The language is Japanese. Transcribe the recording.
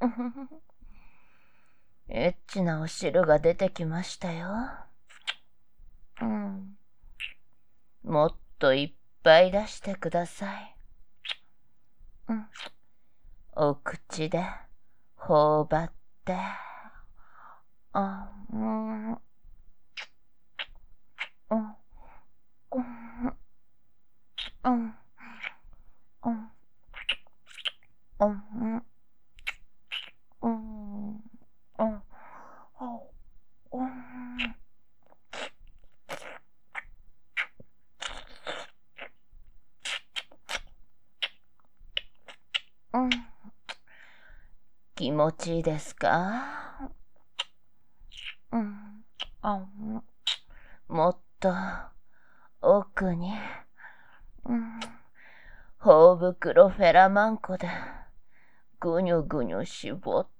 エッチなお汁が出てきましたよ。もっといっぱい出してください。お口で頬張って。気持ちいいですか？もっと奥に、頬袋フェラマンコでぐにゅぐにゅ絞って。